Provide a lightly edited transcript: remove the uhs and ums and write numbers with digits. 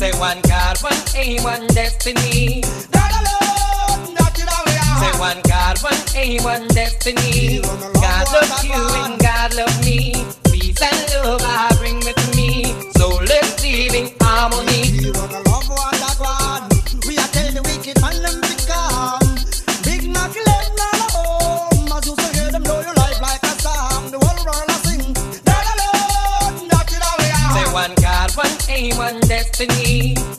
Say one God, one aim, one destiny. God alone, that is how we are. Say one God, one aim, one destiny. God loves you and God loves me. Peace and love I bring with me. So let's live in harmony. We run a love one that one. We are tell the wicked man them to come. Big Mac let none home. As you say them know your life like a song. The whole world a sing. God alone, that is how we are. Say one God, one aim, one destiny.